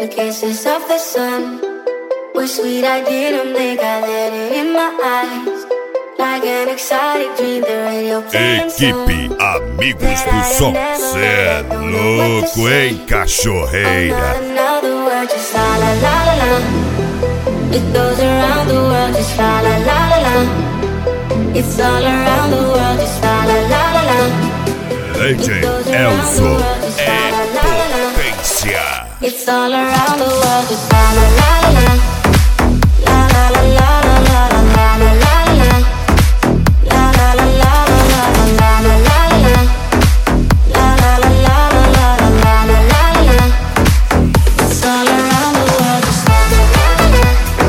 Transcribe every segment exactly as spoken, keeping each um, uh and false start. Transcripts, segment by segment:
The kisses of the sun were sweet, I didn't think I let it in my eyes. Like an exotic dream, the radio playing Equipe Amigos do Som. Cê é louco, hein, cachorreira? Another word, just la la la la la. It goes around the world, just la la la la la. It's all around the world, just la la la la la. Legend Elzo é potência. It's all around the world, just la la la la la. La la la la la la la la la la. La la la la la la la la la la. La la la la la la la la la la. It's all around the world, just la la la la.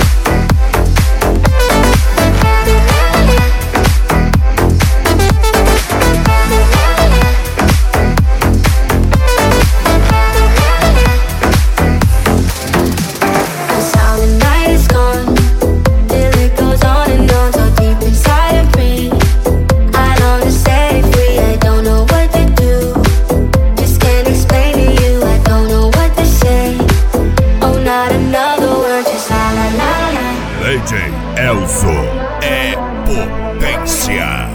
Cause how the night is gone, till it goes on and on, so deep inside of me. I long to set it free, I don't know what to do. Just can't explain to you, I don't know what to say. Oh, not another word, just la la la la. Legend Elzo é potência.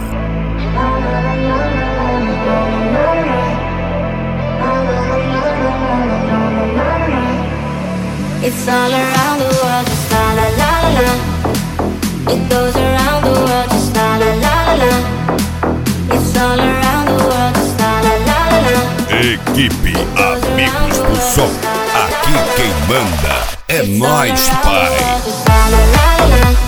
It's all around the world, just la la la la la. It goes around the world, just la la la la la. It's all around the world, just la la la la la. Equipe Amigos do Som. Aqui quem manda é nós, pai. Just la la la la la.